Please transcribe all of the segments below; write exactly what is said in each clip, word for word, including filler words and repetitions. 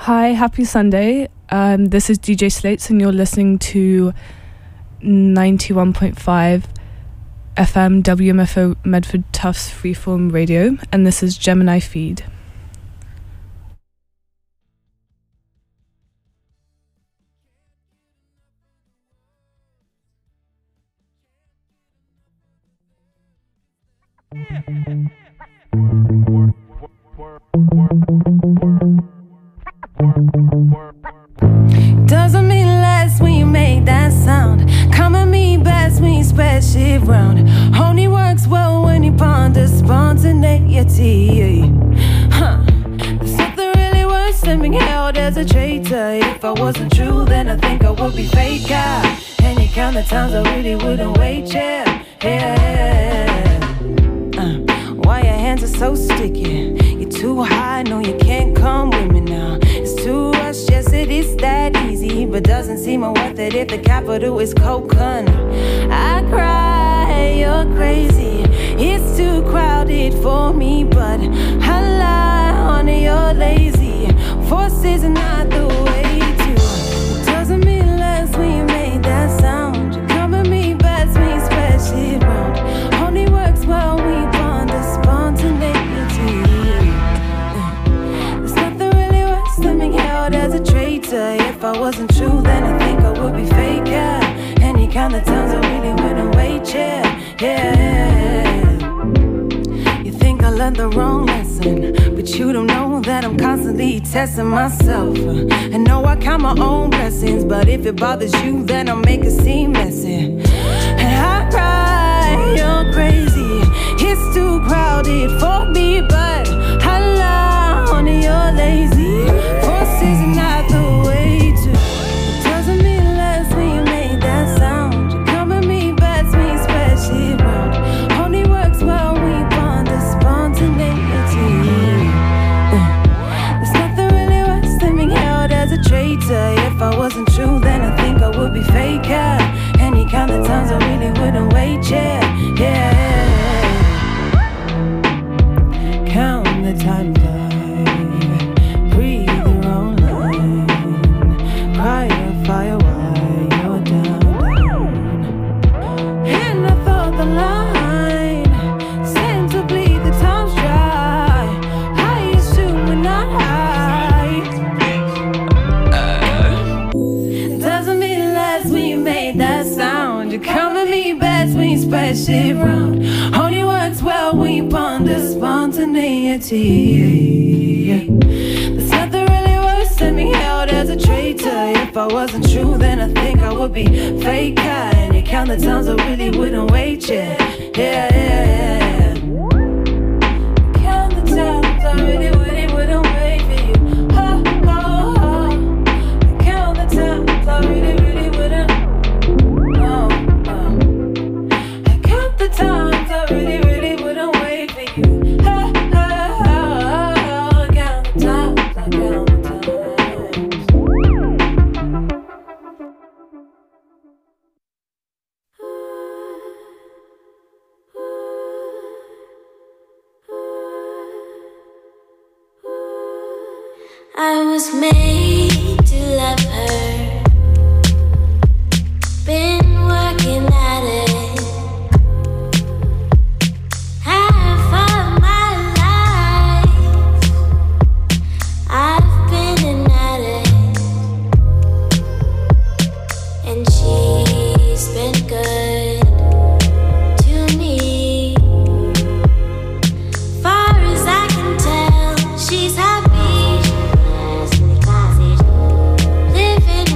Hi, happy Sunday. Um, this is D J Slates and you're listening to ninety-one point five F M W M F O Medford Tufts Freeform Radio, and this is Gemini Feed. Doesn't mean less when you make that sound. Come at me best when you spread shit round. Only works well when you ponder spontaneity. Huh. There's something really worse than being held as a traitor. If I wasn't true, then I think I would be faker. Any kind of times I really wouldn't wait, yeah, yeah. Uh, why your hands are so sticky? You're too high, no you can't come with me now. It's too rushed, yes it is that easy, but doesn't seem worth it if the capital is coconut. I cry, you're crazy. It's too crowded for me, but I lie, honey, you're lazy. Force is not the way to. It doesn't mean less when you made that sound. You come at me best when you spread shit round. Only works well when you ponder spontaneity. There's nothing really worse than being held as a traitor. If I wasn't true, then I think I would be faker. Any kind of times I really wouldn't wait, yeah, yeah. You think I learned the wrong lesson, but you don't know that I'm constantly testing myself. And know I count my own blessings, but if it bothers you, then I'll make it seem messy. And I cry, you're crazy. It's too crowded for me, but I lie, honey, you're lazy. Force is not the way to. It doesn't mean less when you made that sound. You come at me best when you spread shit round. Only works well when you ponder spontaneity. There's nothing really worse than being held as a traitor. If I wasn't true, then I think I would be faker. Any kind of times I really wouldn't wait, yeah, yeah. Count the times I breathe your own line. Cry a fire while you're down, down. And I thought the line seemed to bleed the times dry. I assume we're not high. uh, Doesn't mean less when you made that sound. You come at me best when you spread shit round. Only works well when you ponder spontaneity. There's nothing really worse than being held as a traitor. If I wasn't true, then I think I would be faker. And you count the times I really wouldn't wait, yeah, yeah, yeah, yeah. Count the times I really, really wouldn't wait for you. Oh, oh, oh. Count the times I really, really wouldn't. Oh, oh. I count the times I really, really wouldn't wait for you. Oh, oh, oh. Count the times, I count the times. I was made to love her. Been working at it half of my life. I've been an addict, and she's been good to me. Far as I can tell, she's happy. Living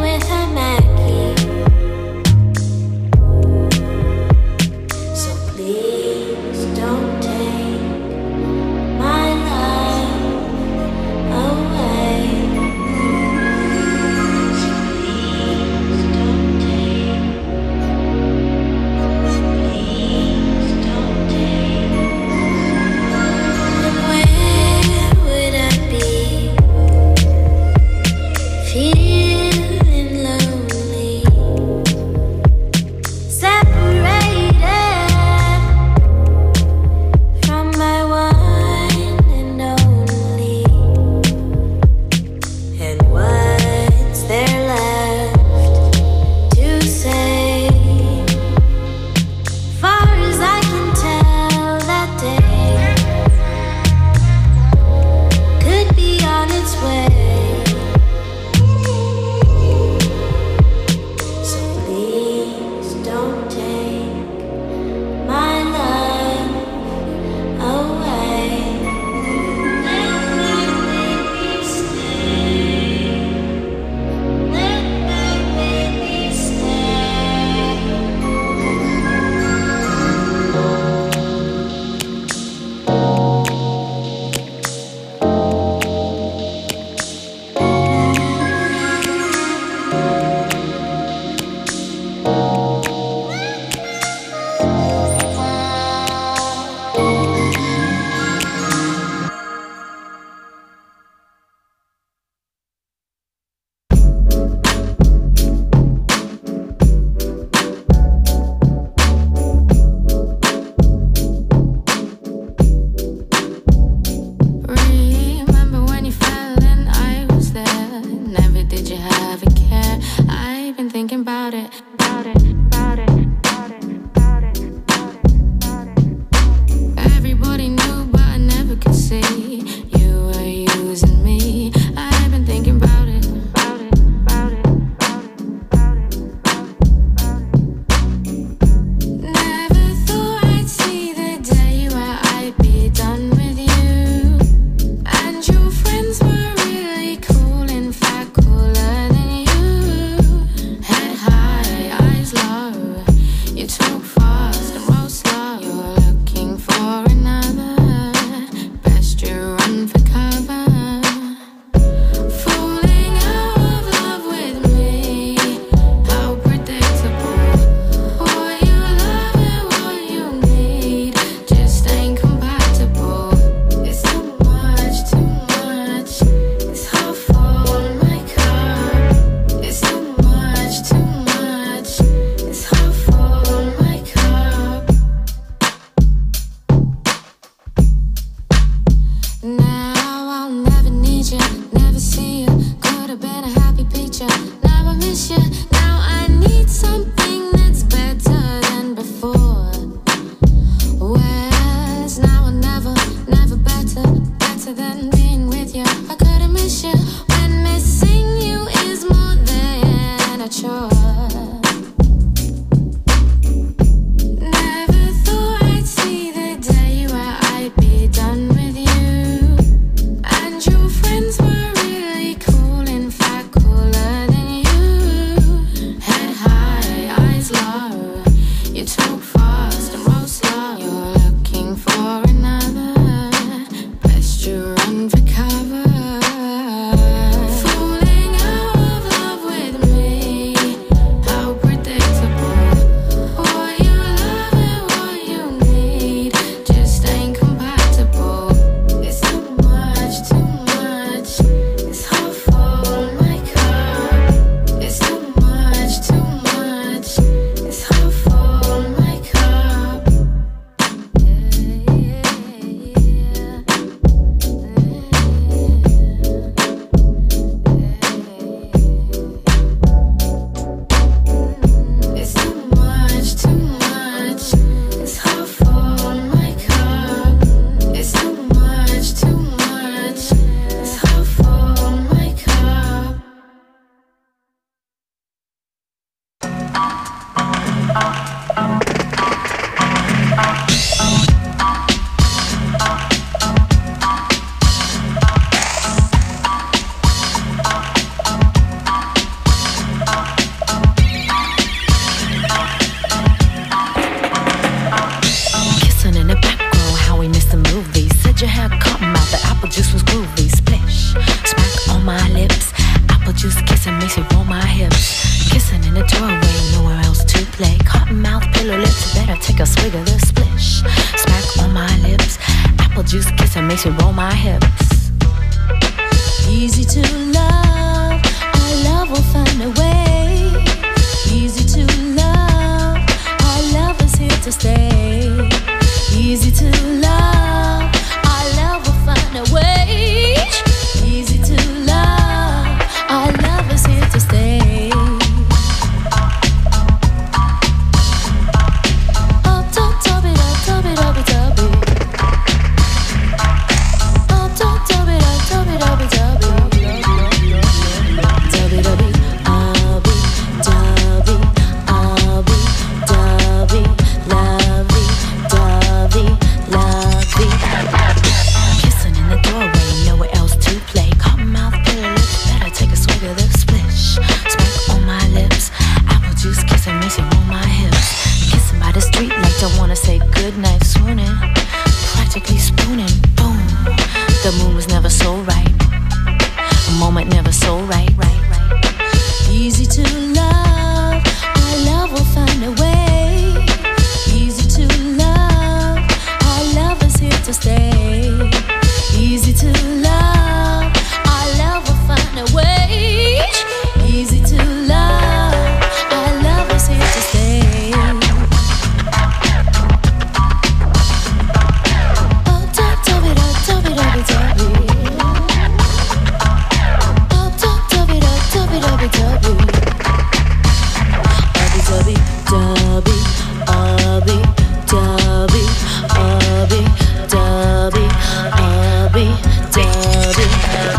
said you had cotton mouth, the apple juice was groovy. Splish, smack on my lips. Apple juice kissing makes me roll my hips. Kissing in the doorway, nowhere else to play. Cotton mouth, pillow lips, better take a swig of this. Splish, smack on my lips. Apple juice kissing makes me roll my hips. Easy to love, our love will find a way. Easy to love, our love is here to stay. Easy to love, our love will find a way. Easy to love, our love is here to stay. Up top, top it up, top it up, top it. Up top, top it up, top it up, top it. Dubby dubby, abby, dubby, abby, dubby, lovey, dubby, lovey. Kissing in the doorway, nowhere else to play. Cotton mouth, pillow lips, better take a swig of this. Splish, smack on my lips. Apple juice kissing makes me roll my hips. Kissing by the street like don't wanna say goodnight. Swooning, practically spooning. Boom, the moon was never so right. A moment never so right, right, right. Easy to love, our love will find a way. Easy to love, our love is here to stay. Easy to love, our love will find a way. Easy to love, our love is here to stay. Oh, top, top it up, top it up, top it. Dubby, dubby, abby, dubby, abby, dubby, abby, dubby.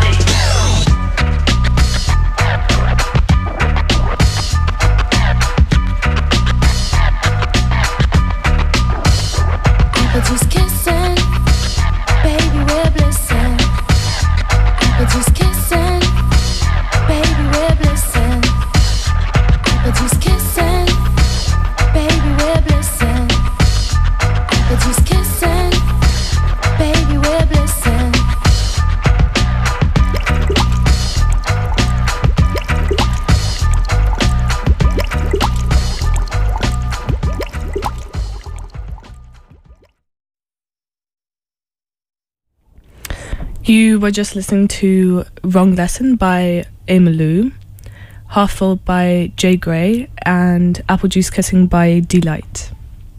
Apple juice kissing, baby we're blissing. Apple juice kissing, baby we're blissing. Apple juice kissing, baby we're blissing. Apple juice kissing, baby we're blissing. You were just listening to Wrong Lesson by Emalu, Half Full by Jay Gray, and Apple Juice Kissing by Delight.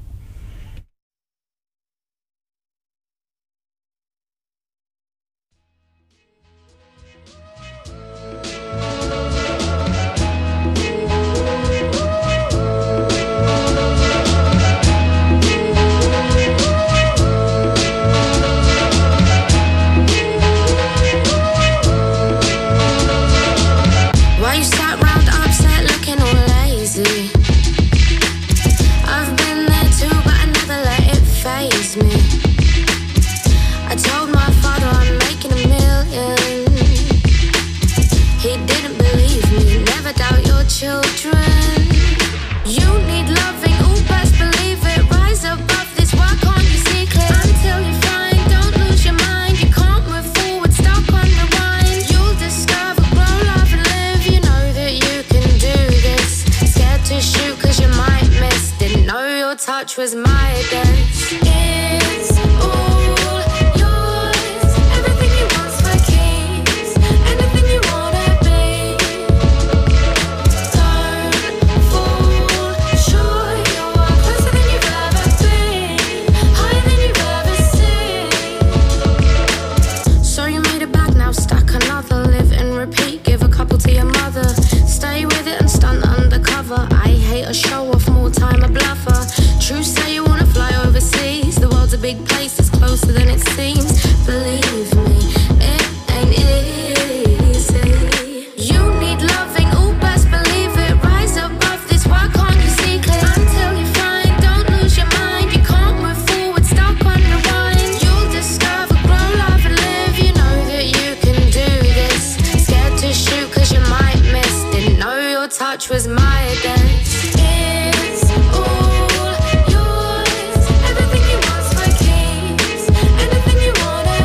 Why you sat round upset looking all lazy? I've been there too, but I never let it faze me. I told my father I'm making a million. He didn't believe me, never doubt your children. You need loving, oh best believe it. Rise above this, why can't you see clear? Until you find, don't lose your mind. You can't move forward, stuck on the rewind. You'll discover, grow, love and live. You know that you can do this. Scared to shoot cause you might miss. Didn't know your touch was my dance. It's all yours. Everything you want's for keeps. Anything you wanna be. Don't fall short. You're closer than you've ever been. Higher than you've ever seen. So you made it back now, stack another. Live and repeat, give a couple to your mother. Stay with it and stunt undercover. I hate a show off, more time a bluffer. True say you wanna fly overseas. The world's a big place, it's closer than it seems. Believe me, it ain't easy. You need loving, oh best believe it. Rise above this, why can't you see clear? Until you find, don't lose your mind. You can't move forward, stuck on rewind. You'll discover, grow, love and live. You know that you can do this. Scared to shoot cause you might miss. Didn't know your touch was my dance. It's all yours. Everything you want's for keeps. Anything you wanna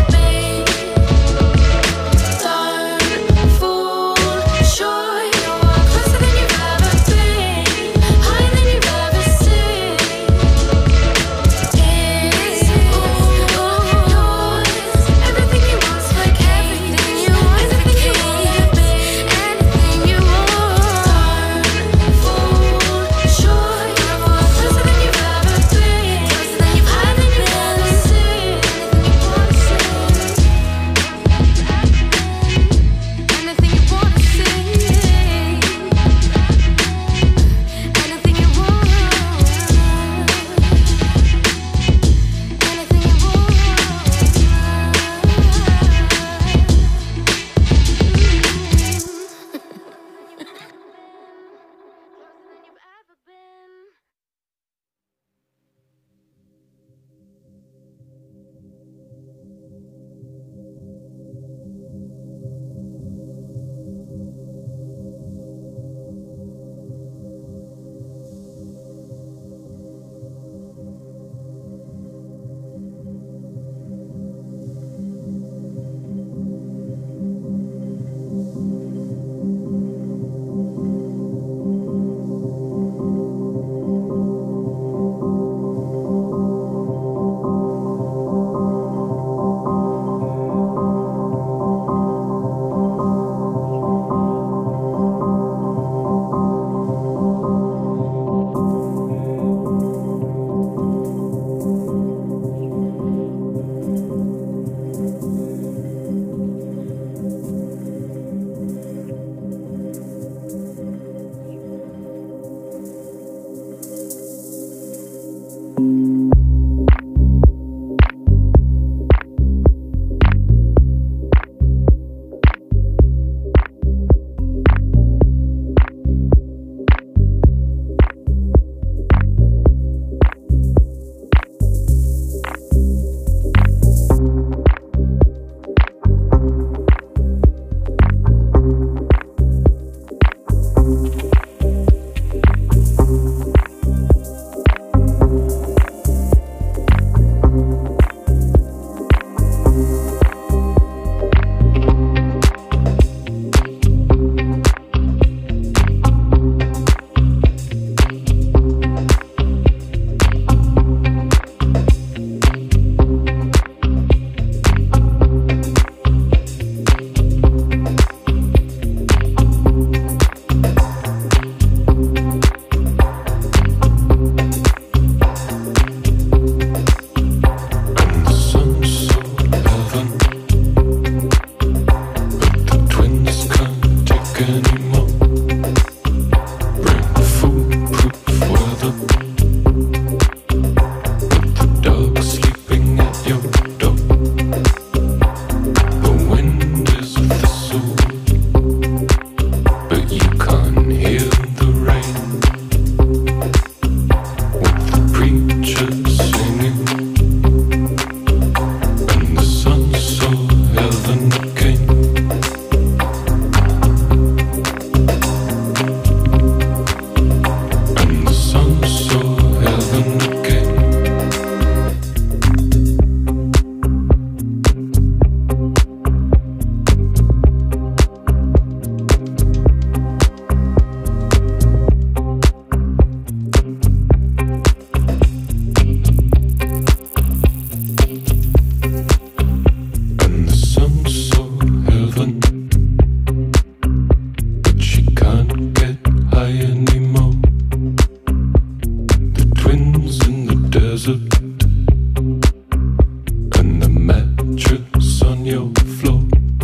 your floor.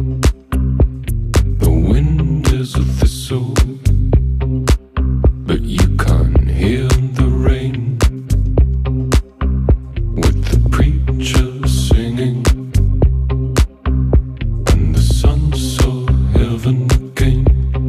The wind is a thistle, but you can't hear the rain. With the preacher singing and the sun saw heaven again.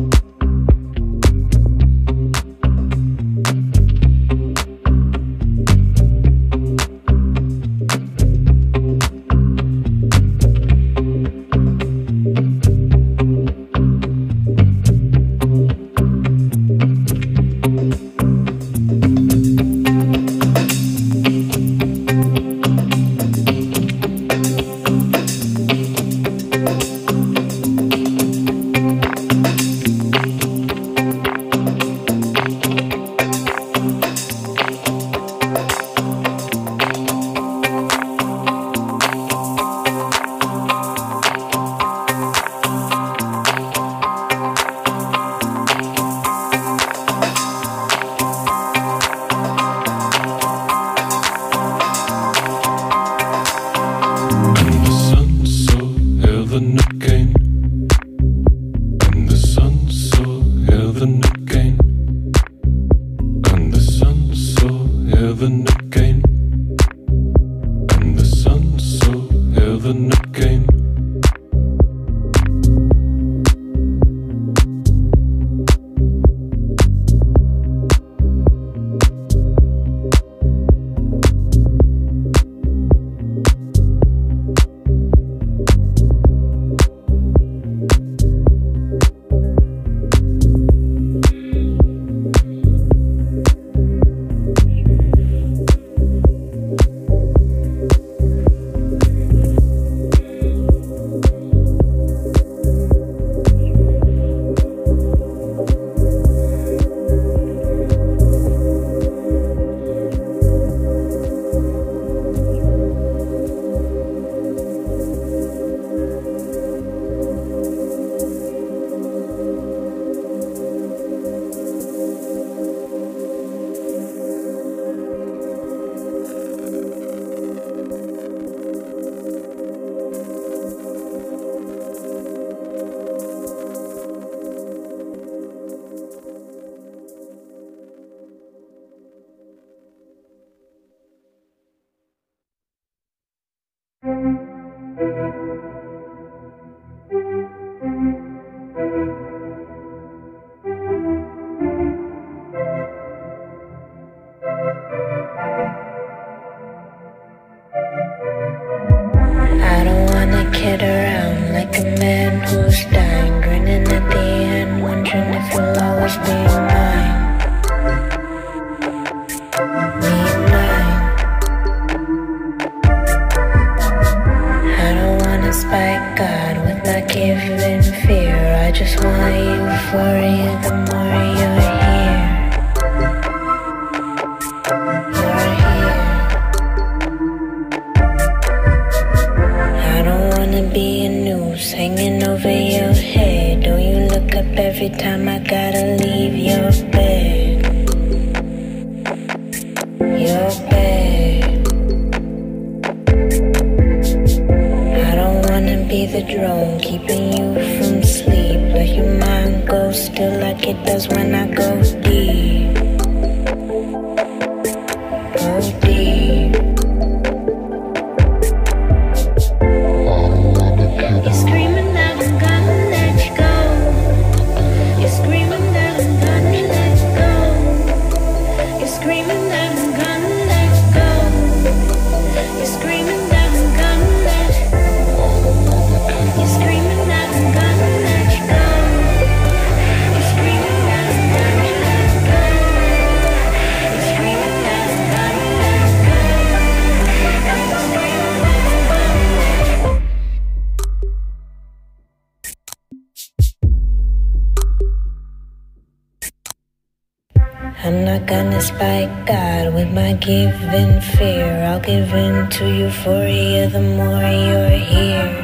I'm not gonna spite God with my given fear. I'll give in to euphoria the more you're here.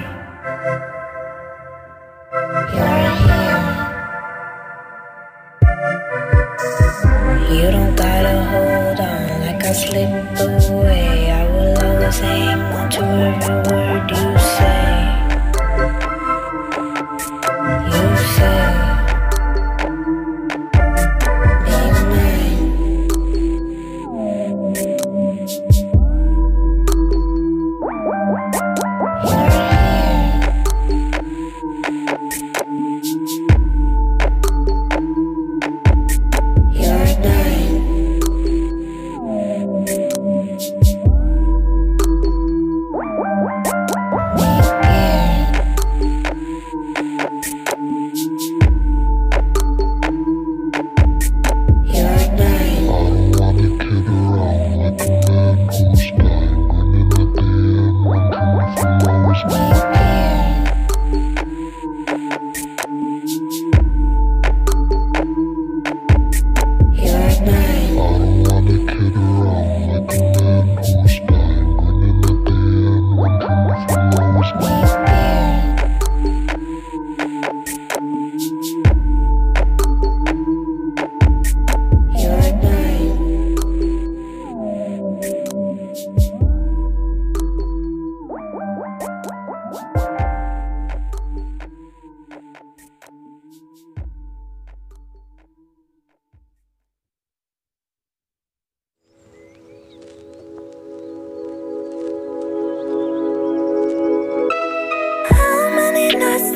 You're here. You don't gotta hold on like I slip away. I will always hang on to every word you say.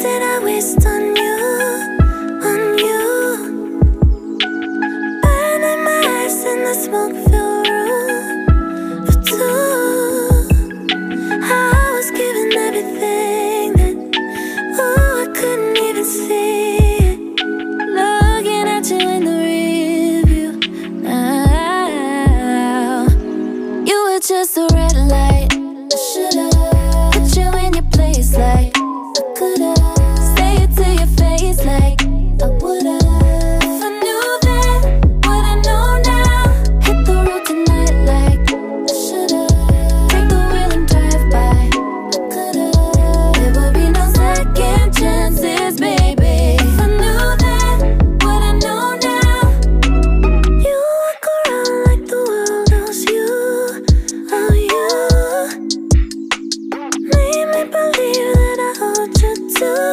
did I waste on you, on you? Burning my eyes in the smoke-filled room for two. I was given everything that, oh, I couldn't even see it. Looking at you in the rearview now. You were just a red light. I should've put you in your place like I could've. Say it to your face like I would've. If I knew then what I know now, hit the road tonight like I should've. Take the wheel and drive by. I could've. There would be no second chances, baby. If I knew then what I know now. You walk around like the world knows you, oh you. Made me believe that I owed you too.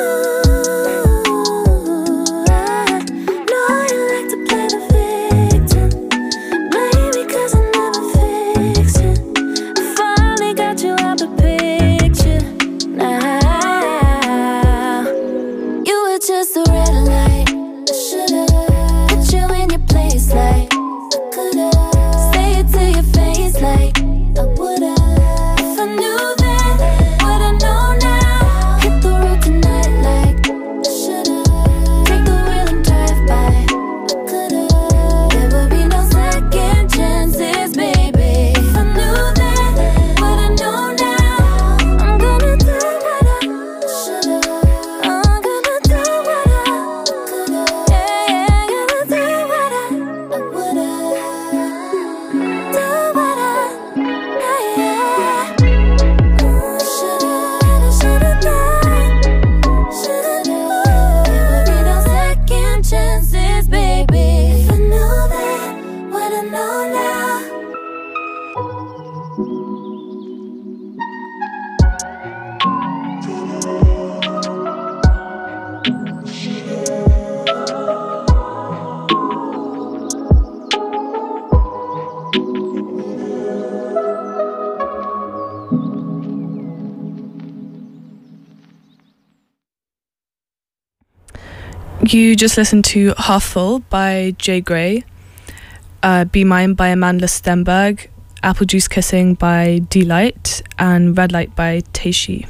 I know you like to play the victim. Blame me 'cause I never fixed it. I finally got you out the picture now. You were just a red light. I should've put you in your place like I could've. Say it to your face like I would've. If I knew then what I know now, hit the road tonight like I should've. Take the wheel and drive by. I could've. There would be no second chances, baby. If I knew then what I know now, I'm gonna do what I should've. I'm gonna do what I could've. Yeah, yeah, gonna do what I, I would've. Do what I, yeah, yeah. Ooh, should've, should've done, should've done. There would be no second chances, baby. If I knew then what I know now. You just listened to Half Full by Jay Gray, uh, Be Mine by Amanda Stenberg, Apple Juice Kissing by D-Light, and Red Light by Teishi.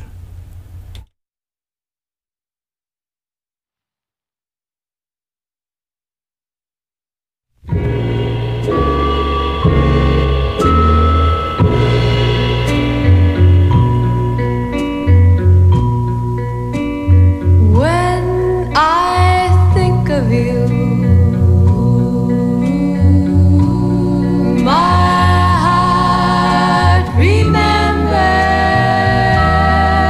When I think of you, my heart remembers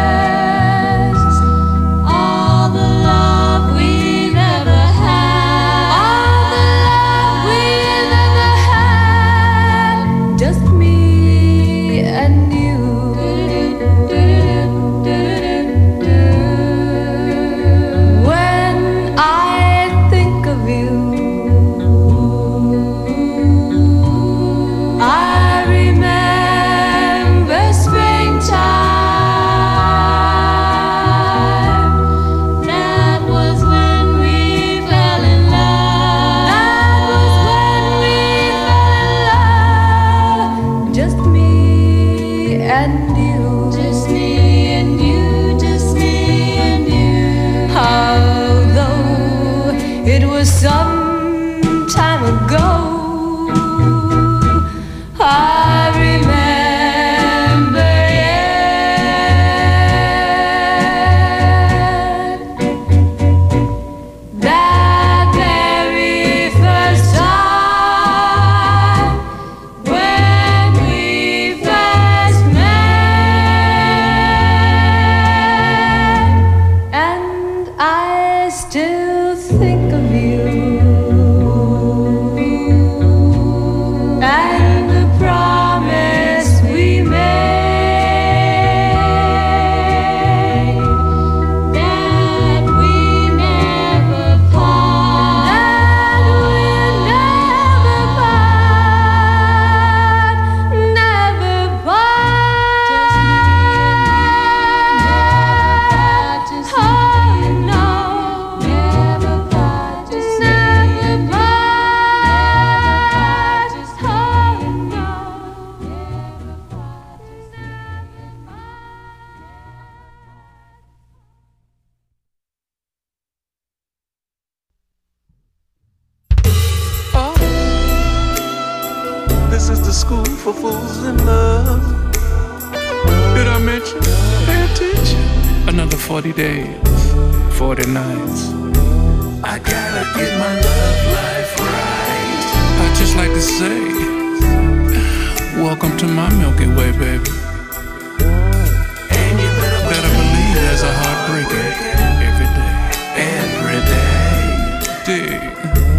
school for fools in love. Did I mention? Pay attention. Another forty days, forty nights. I gotta get my love life right. I just like to say, welcome to my Milky Way, baby. And you better, better believe there's a heartbreaker every day, every day. Dig.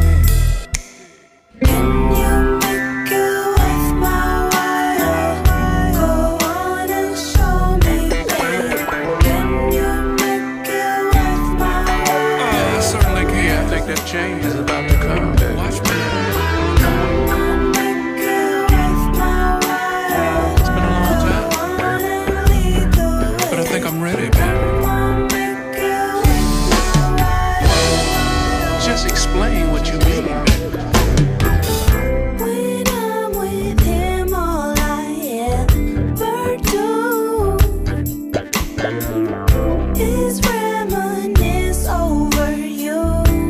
Change is about to come, baby. Watch me now. It's been a long time, but I think I'm ready, baby. Just explain what you mean, baby. When I'm with him, all I ever do is reminisce over you.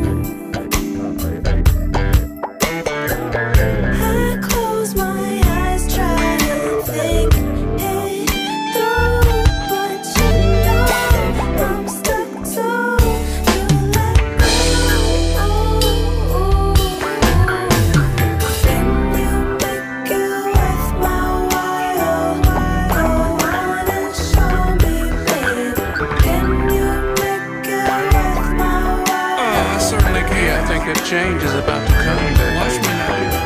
Change is about to come, baby. Watch me now.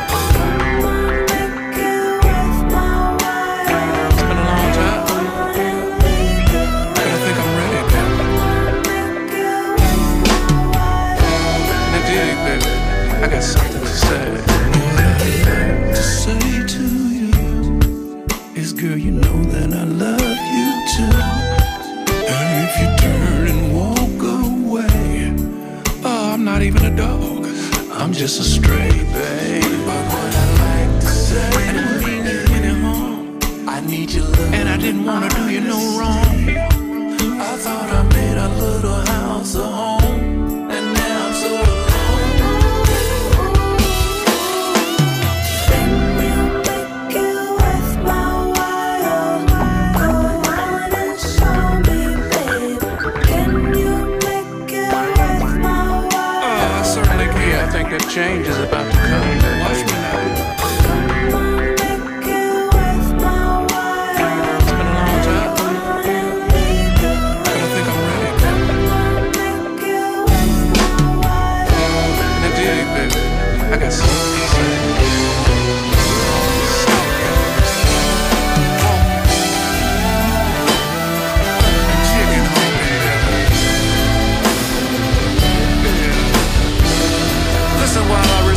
It's been a long time, but I think I'm ready, baby. Now, dig, baby, I got something to say. What I like to say to you is, girl, you know that I love you too. And if you turn and walk away, oh, I'm not even a dog. I'm just a stray, babe. But what I like to say, I didn't mean you any harm. I need your love, and I didn't wanna do you no wrong. I thought I made a little house a home, and now I'm so alone. Can you make it with my wild? Go on and show me, babe. Can you make it with my wild? Oh, I certainly can. I think that change is about to come. Watch me now. It's been a long time, but I think I'm ready, baby. Now, dig, baby, I got something to say. Chicken hungry, baby. Listen while I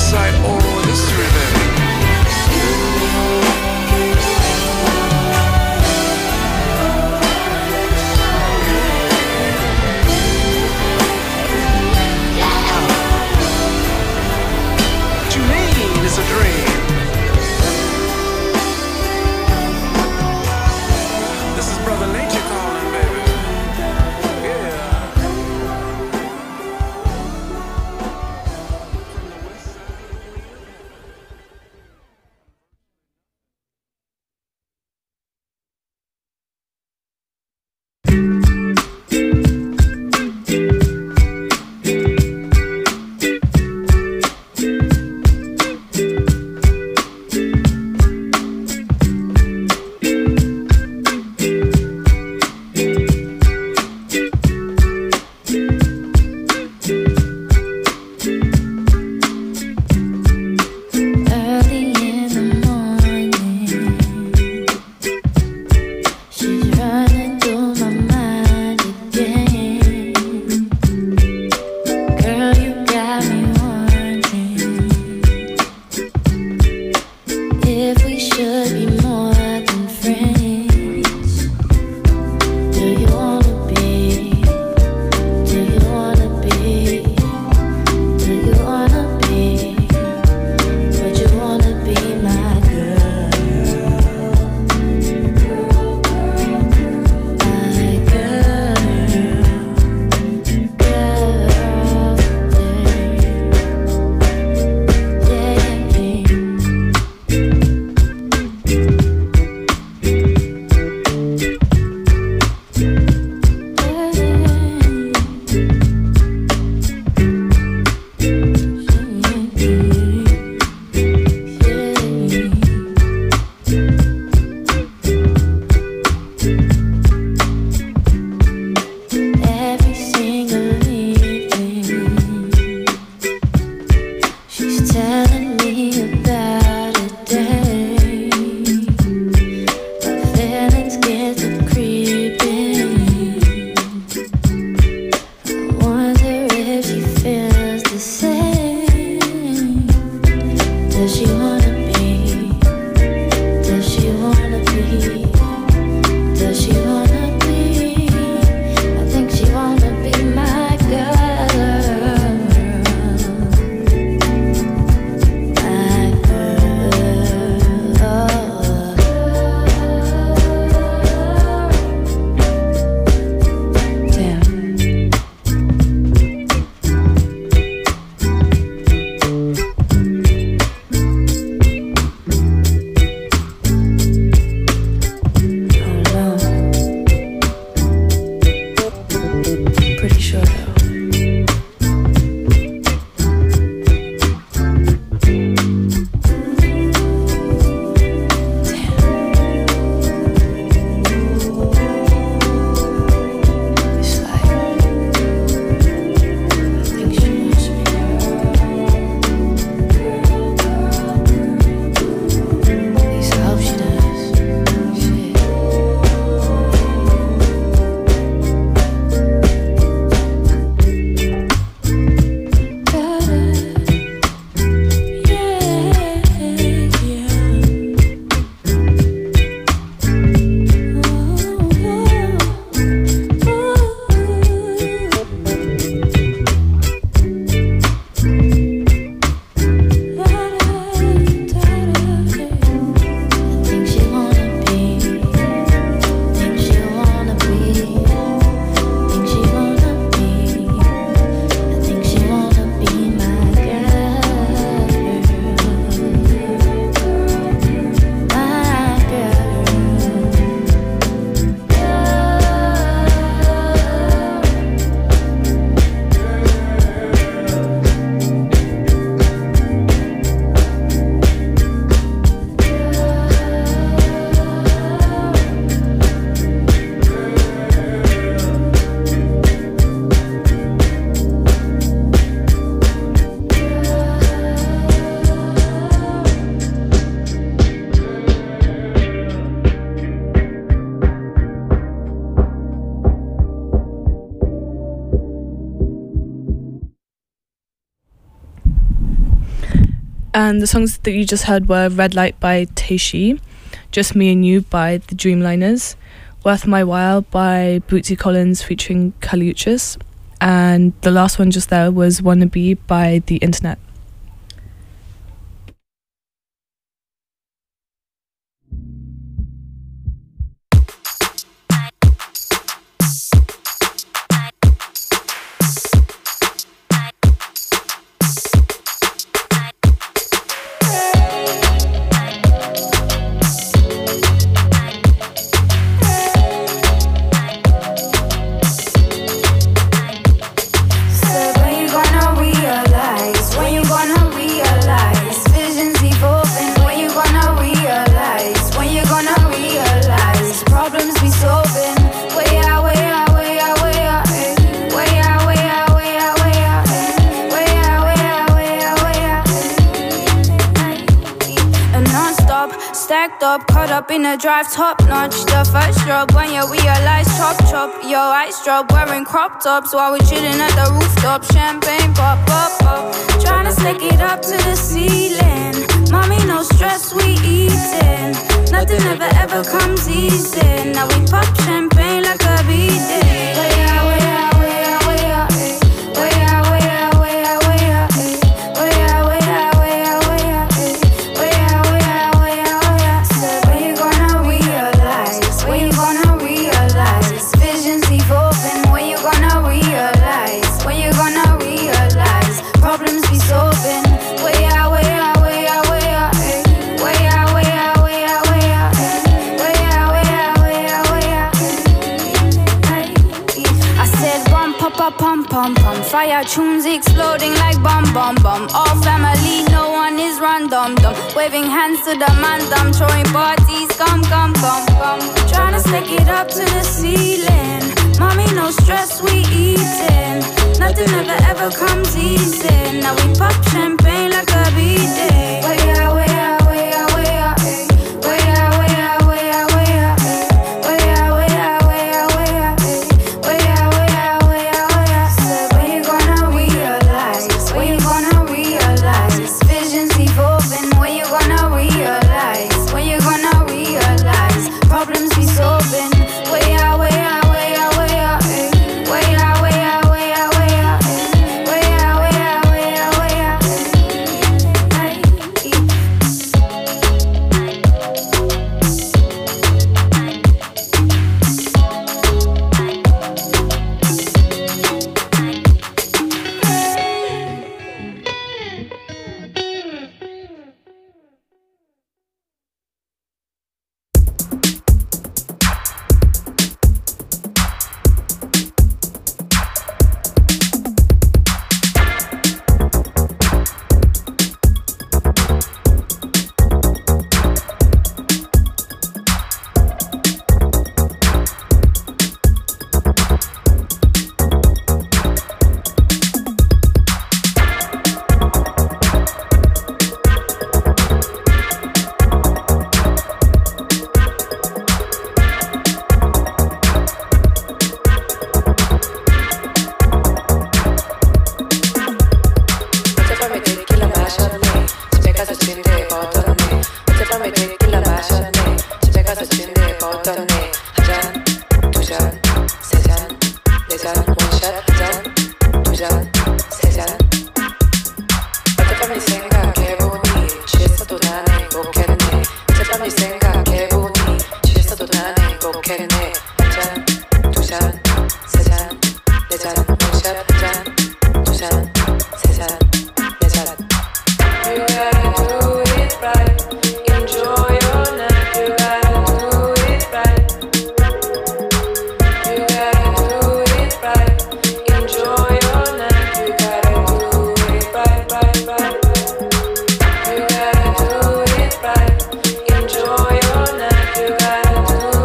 And the songs that you just heard were Red Light by Teishi, Just Me and You by the Dreamliners, Worth My While by Bootsy Collins featuring Kaliuchis, and the last one just there was Wannabe by The Internet. Up, caught up in a drive, top notch. The first drop when you realize, chop chop. Yo, ice drop, wearing crop tops while we chilling at the rooftop. Champagne pop up up, tryna stick it up to the ceiling. Mommy, no stress, we eating. Nothing ever ever comes easy. Now we pop champagne like a B-day. Way out, way out, way out, way out, eh. Way out, way out, way out, way out, eh. Way out, way out, way out, way out, eh. Way out, way out, way out, way out. Said, when you gonna realize? When you gonna realize? Visions evolving. When you gonna realize? When you gonna realize? Problems be solving. Way out, way out, way out, way out, eh. Way out, way out, way out, way out, eh. Way out, way out, way out, way out, eh. I said bum, pop, pop, pum, pum, pum. Fire tunes exploding like bum, bum, bum. All family, no one is random, dum. Waving hands to the man, dum. Throwing parties, come, come, come, come. Tryna stick it up to the ceiling. Mommy, no stress, we eating. Nothing ever ever comes easy. Now we pop champagne like a B-day. Way out, way out, way out, way out, eh. Way out, way out, way out, way out, eh. Way out, way out, way out, way out, eh. Way out, way out, way out, way out. Said, when you gonna realize? When you gonna realize? Visions evolving. When you gonna realize? When you gonna realize? Problems be solving. Way out, way out, way out, way out, eh. Way out, way out, way out, way out, eh. Way out, way out, way out, way out, eh.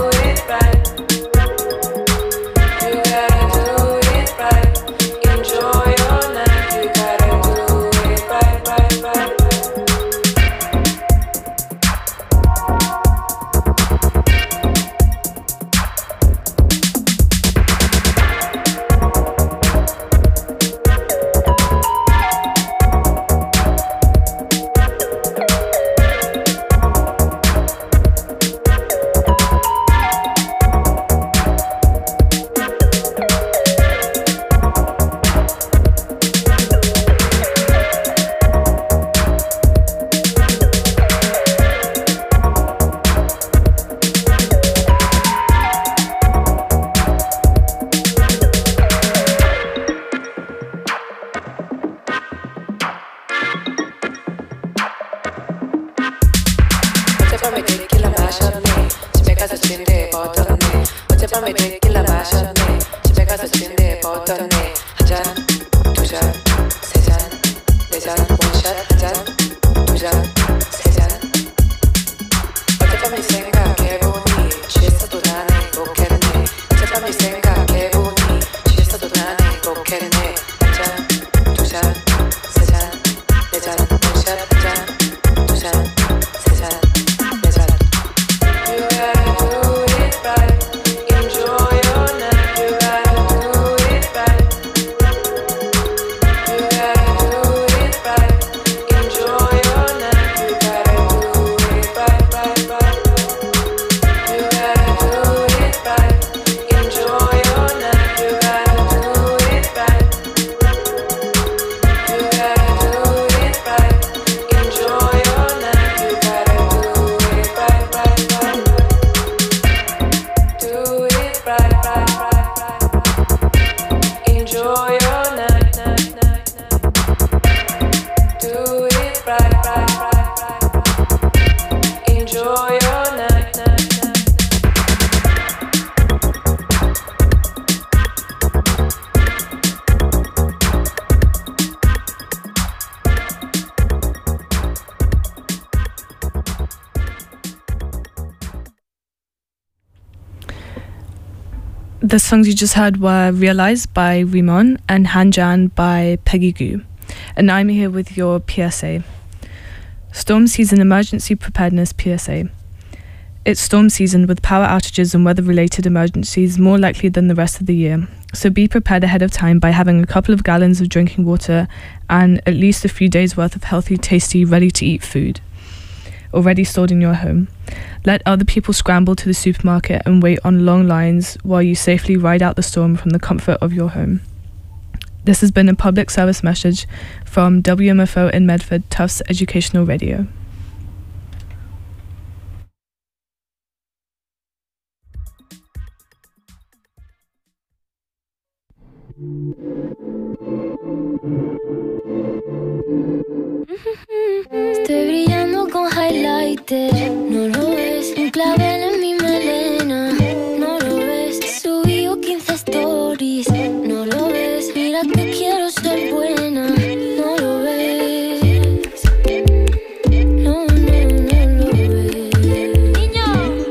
Enjoy tequila 마셨네 집에 가서 침대에 뻗었네 한잔 두잔 세잔 네잔 원샷 한잔 두잔 세잔 어젯밤에 생각해보니 취했어도 난 행복했네 어젯밤에 생각해보니 취했어도 난 행복했네 한잔 두잔 세잔 네잔 원샷 한잔 두잔 세잔 네잔 You gotta do it right Enjoy your night You gotta do it right You gotta do it right Enjoy your night You gotta do it right, right, right You gotta do it right Enjoy your night You gotta do it right You gotta do it right Enjoy your night You gotta do it right, right, right Do it right, right, right, right Enjoy your night, night, night, night Do it right, right, right, right Enjoy your night, night, night The songs you just heard were Realize by Rimon and Hanjan by Peggy Goo. And I'm here with your P S A. Storm Season Emergency Preparedness P S A. It's storm season with power outages and weather-related emergencies more likely than the rest of the year. So be prepared ahead of time by having a couple of gallons of drinking water and at least a few days worth of healthy, tasty, ready-to-eat food already stored in your home. Let other people scramble to the supermarket and wait on long lines while you safely ride out the storm from the comfort of your home. This has been a public service message from W M F O in Medford, Tufts Educational Radio. Estoy brillando con highlighter, no lo ves, un clavel en mi melena, no lo ves, subí quince stories, no lo ves, mira que quiero ser buena, no lo ves, no, no, no lo ves. Niño,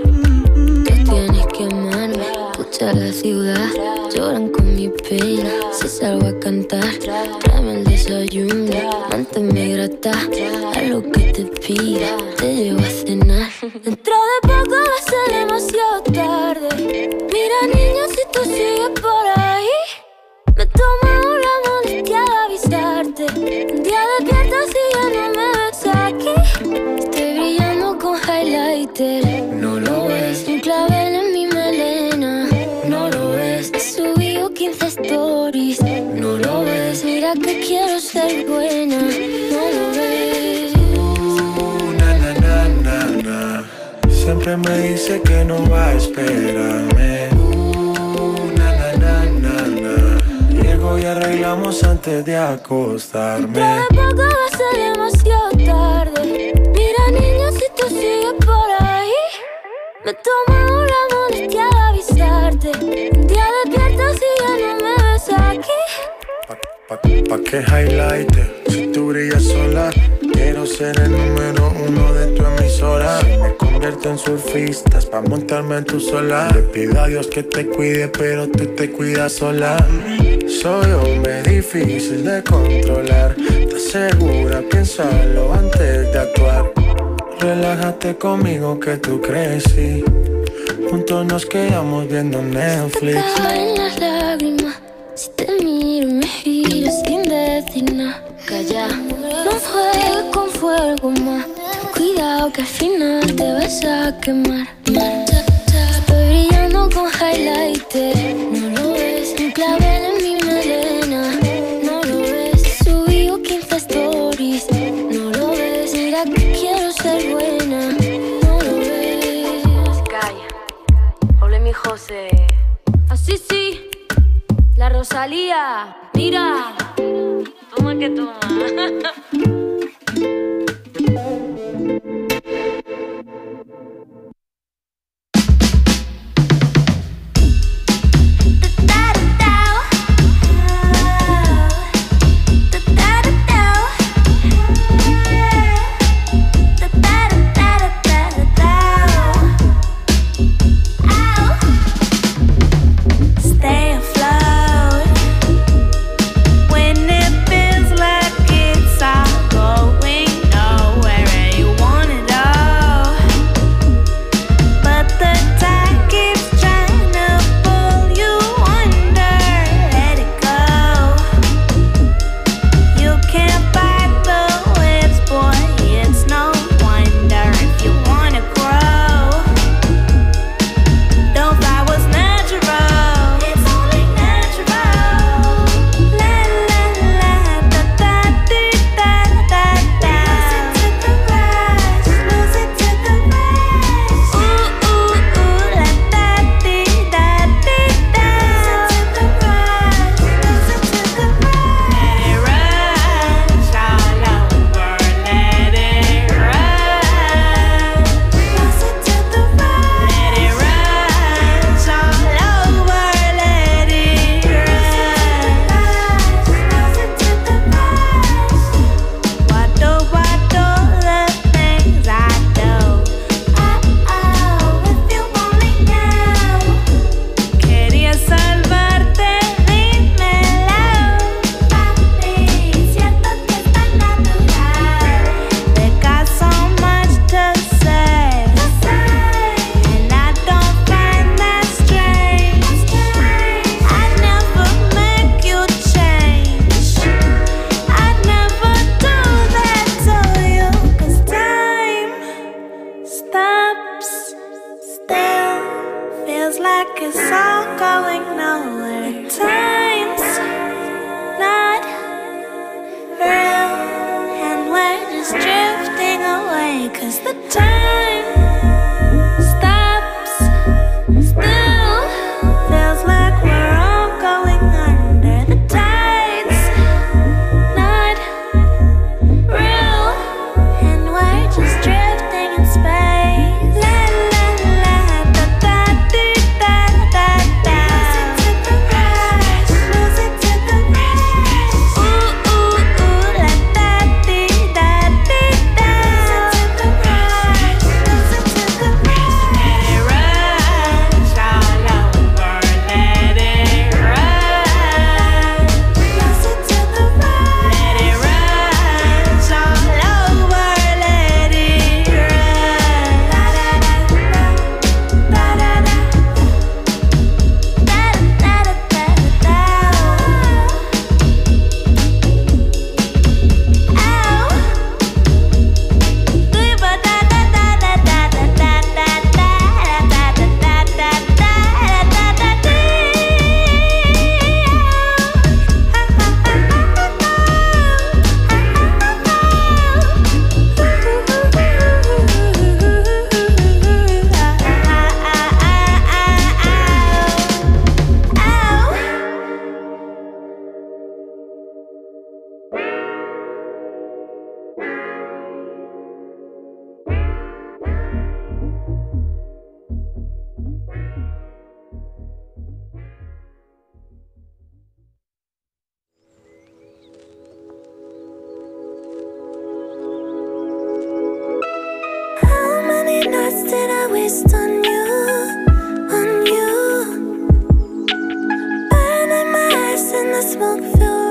tú tienes que amarme, escucha la ciudad, lloran con mi pena, si salgo a cantar, tráeme el desayuno, manténme grata, a lo que te pida, te llevo a cenar. Dentro de poco va a ser demasiado tarde, mira niño si tú sigues por ahí, me tomo la molestia de avisarte, un día despiertas y ya no me ves aquí, estoy brillando con highlighter, no lo ves, un clavel en mi melena, no lo ves, subí quince stories, no lo ves, mira que quiero ser buena, no lo ves. Uh, na, na, na, na, na. Siempre me dice que no va a esperarme. Uh, na, na, na, na, na. Llego y arreglamos antes de acostarme. Dentro de poco va a ser demasiado tarde, mira niño si tú sigues por ahí, me tomo la molestia de avisarte, un día despiertas y ya no me ves aquí. Pa, pa, pa' que highlighter, si tú brillas sola, quiero ser el número uno de tu emisora. Me convierto en surfistas pa' montarme en tu sola. Le pido a Dios que te cuide, pero tú te cuidas sola. Soy hombre difícil de controlar. ¿Estás segura? Piénsalo antes de actuar. Relájate conmigo que tú crecí. Juntos nos quedamos viendo Netflix. Caen las lágrimas, si te miro me giro sin decir nada. Calla, no juegues con fuego más, cuidado que al final te vas a quemar. Estoy brillando con highlighter, no lo ves, un clavel en mi melena, no lo ves, subí quince stories, no lo ves, mira que quiero ser buena, no lo ves. Calla, hable mi José. Así sí, la Rosalía, mira, Toma que toma. based on you, on you. Burning my eyes in the smoke filled